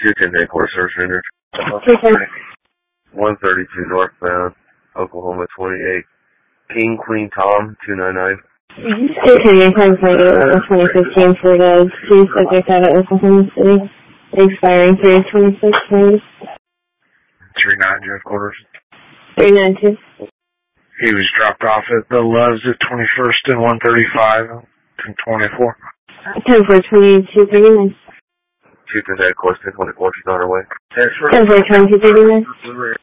210 headquarters service rendered. 132 northbound, Oklahoma 28. King Queen Tom 299. 210 for 2015 for the two subject out of Oklahoma City, expiring 3/26. 39 headquarters. 392. He was dropped off at the Loves at 21st and 135 and 24. 10 for 2239. 210 headquarters 1024, she's on her way. 10 for 2239.